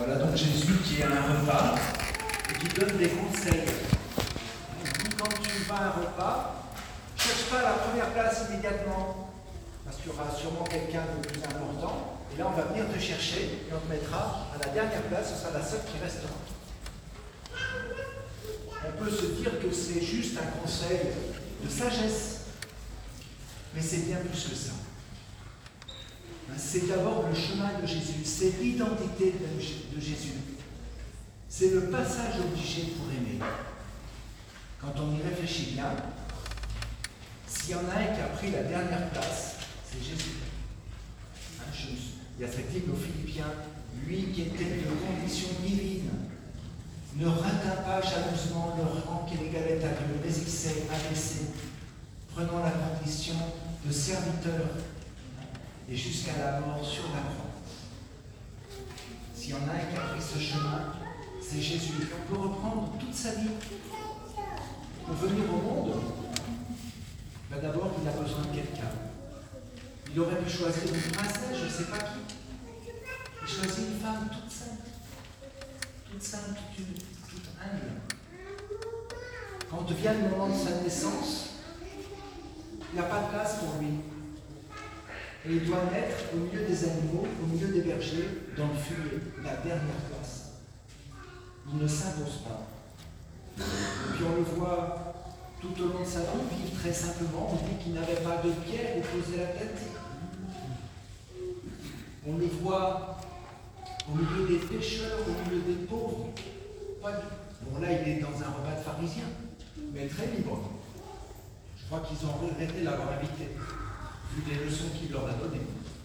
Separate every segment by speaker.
Speaker 1: Voilà donc Jésus qui est à un repas et qui donne des conseils. Il dit quand tu vas à un repas, ne cherche pas la première place immédiatement, parce qu'il y aura sûrement quelqu'un de plus important, et là on va venir te chercher et on te mettra à la dernière place, ce sera la seule qui restera. On peut se dire que c'est juste un conseil de sagesse, mais c'est bien plus que ça. C'est d'abord le chemin de Jésus, c'est l'identité de Jésus. C'est le passage obligé pour aimer. Quand on y réfléchit bien, s'il y en a un qui a pris la dernière place, c'est Jésus. Il y a cette hymne aux Philippiens, lui qui était de condition divine, ne retint pas jalousement le rang qu'il égalait à Dieu, mais il s'est abaissé, prenant la condition de serviteur, et jusqu'à la mort sur la croix. S'il y en a un qui a pris ce chemin, c'est Jésus. On peut reprendre toute sa vie. Pour venir au monde, d'abord, il a besoin de quelqu'un. Il aurait pu choisir une princesse, je ne sais pas qui. Il choisit une femme toute simple, toute humble. Quand vient le moment de sa naissance, il n'y a pas de place pour lui. Et il doit naître au milieu des animaux, au milieu des bergers, dans le fumier, la dernière place. Il ne s'impose pas. Et puis on le voit tout au long de sa vie vivre très simplement. On dit qu'il n'avait pas de pierre où poser la tête. On le voit au milieu des pécheurs, au milieu des pauvres. Bon, là, il est dans un repas de pharisiens, mais très libre. Je crois qu'ils ont regretté de l'avoir invité, vu les leçons qu'il leur a données.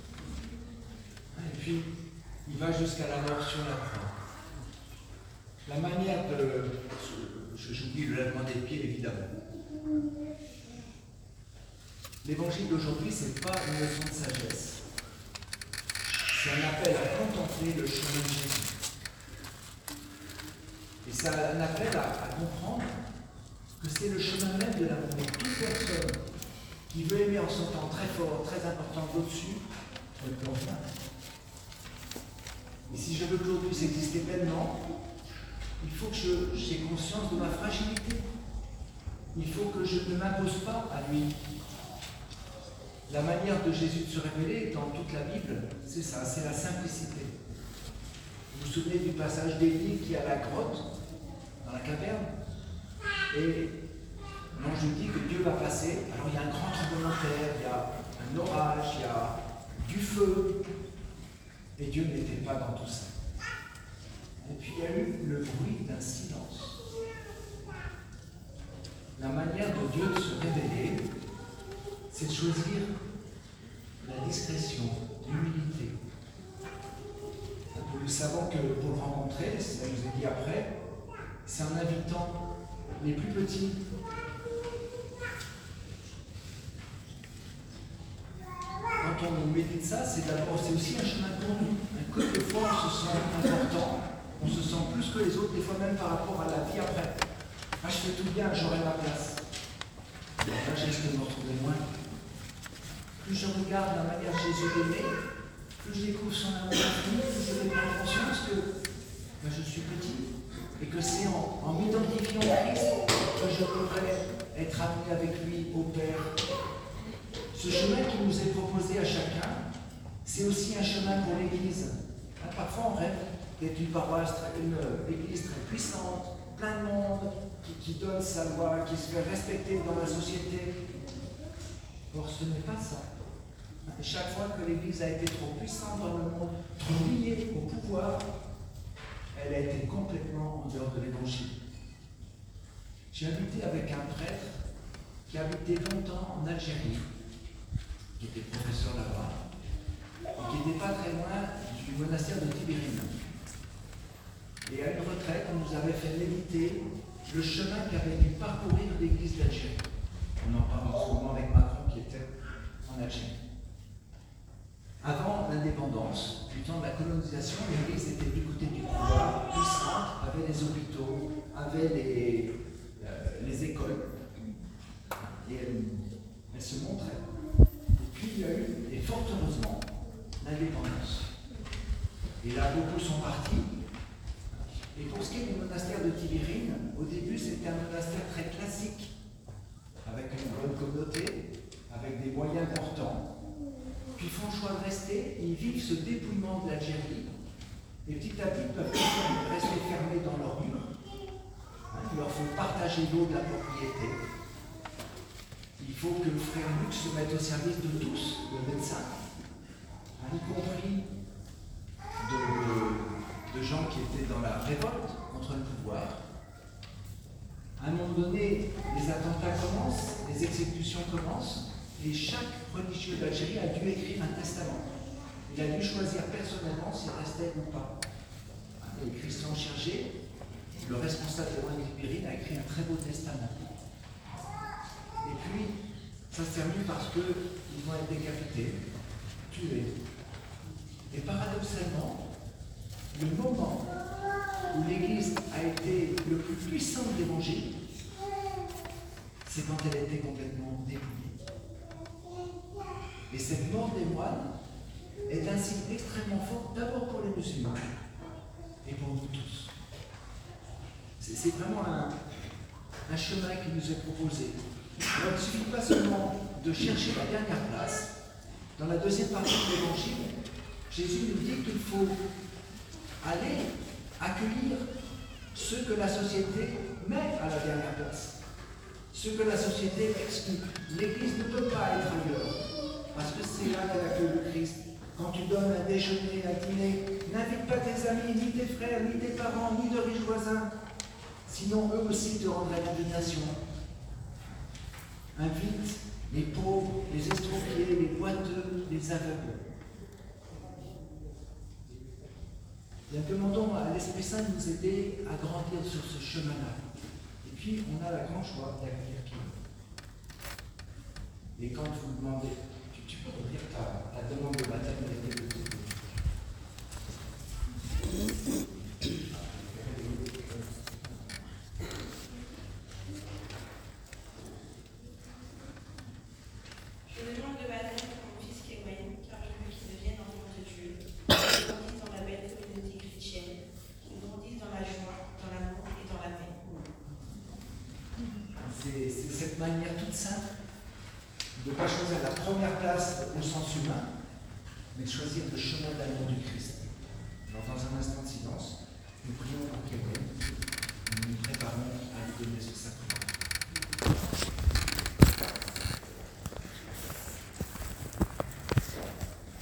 Speaker 1: Et puis, il va jusqu'à la mort sur la croix. La manière de... J'oublie le lavement des pieds, évidemment. L'évangile d'aujourd'hui, ce n'est pas une leçon de sagesse. C'est un appel à contempler le chemin de Jésus. Et c'est un appel à comprendre que c'est le chemin même de l'amour. Toute personne qui veut aimer en son temps très fort, très important au-dessus, ne plonge pas. Et si je veux que l'autre puisse exister pleinement, il faut que j'ai conscience de ma fragilité. Il faut que je ne m'impose pas à lui. La manière de Jésus de se révéler dans toute la Bible, c'est ça, c'est la simplicité. Vous vous souvenez du passage d'Élie qui est à la grotte, dans la caverne, et l'ange lui dit que Dieu va passer. Alors il y a un grand tremblement de terre, il y a un orage, il y a du feu, et Dieu n'était pas dans tout ça. Et puis il y a eu le bruit d'un silence. La manière de Dieu de se révéler, c'est de choisir la discrétion, l'humilité. Nous savons que pour le rencontrer, ça nous est dit après, c'est en invitant les plus petits. Quand on médite ça, c'est aussi un chemin pour nous. Que des fois on se sent important, on se sent plus que les autres, des fois même par rapport à la vie après. Moi je fais tout bien, j'aurai ma place. Là je risque de me retrouver loin. Plus je regarde la manière de Jésus d'aimer, plus je découvre son amour infini, plus je prends conscience que je suis petit et que c'est en m'identifiant au Christ que je pourrais être amené avec lui au Père. Ce chemin qui nous est proposé à chacun, c'est aussi un chemin pour l'Église. Parfois on rêve d'être une paroisse, une Église très puissante, plein de monde, qui donne sa loi, qui se fait respecter dans la société. Or ce n'est pas ça. Chaque fois que l'Église a été trop puissante dans le monde, trop liée au pouvoir, elle a été complètement en dehors de l'Évangile. J'ai habité avec un prêtre qui habitait longtemps en Algérie, qui était professeur là-bas, et qui n'était pas très loin du monastère de Tibérine. Et à une retraite, on nous avait fait méditer le chemin qu'avait dû parcourir l'Église d'Algérie. On en parle en ce moment avec Macron qui était en Algérie. Avant l'indépendance, du temps de la colonisation, l'Église était du côté du pouvoir, puissante, avait les hôpitaux, avait les écoles. Et elle se montrait. Et puis il y a eu, et fort heureusement, l'indépendance. Et là, beaucoup sont partis, Et pour ce qui est du monastère de Tibérine, au début c'était un monastère très classique, avec une bonne communauté, avec des moyens importants. Puis ils font le choix de rester, ils vivent ce dépouillement de l'Algérie, et petit à petit ils peuvent rester fermés dans leurs murs. Il leur faut partager l'eau de la propriété. Il faut que le frère Luc se mette au service de tous, de médecins, y compris de gens qui étaient dans la révolte contre le pouvoir. À un moment donné, les attentats commencent, les exécutions commencent, et chaque religieux d'Algérie a dû écrire un testament. Il a dû choisir personnellement s'il restait ou pas. Et Christian Chergé, le responsable de l'Oine Tibérine, a écrit un très beau testament. Et puis, ça se termine parce qu'ils vont être décapités, tués. Et paradoxalement, le moment où l'Église a été le plus puissant de l'Évangile, c'est quand elle était complètement dépouillée. Et cette mort des moines est un signe extrêmement fort, d'abord pour les musulmans et pour nous tous. C'est vraiment un chemin qui nous est proposé. Alors, il ne suffit pas seulement de chercher la dernière place. Dans la deuxième partie de l'Évangile, Jésus nous dit qu'il faut aller accueillir ceux que la société met à la dernière place, ceux que la société exclut. L'Église ne peut pas être ailleurs, parce que c'est là qu'elle accueille le Christ. Quand tu donnes un déjeuner, un dîner, n'invite pas tes amis, ni tes frères, ni tes parents, ni de riches voisins, sinon eux aussi te rendraient l'invitation. Invite les pauvres, les estropiés, les boiteux, les aveugles. Bien, demandons à l'Esprit Saint de nous aider à grandir sur ce chemin-là. Et puis, on a la grande joie d'accueillir qui. Et quand vous demandez, tu peux redire ta demande de baptême avec les deux. C'est cette manière toute simple de ne pas choisir la première place au sens humain, mais de choisir le chemin d'amour du Christ. Alors, dans un instant de silence, nous prions pour Kéwen, nous nous préparons à lui donner ce sacrement.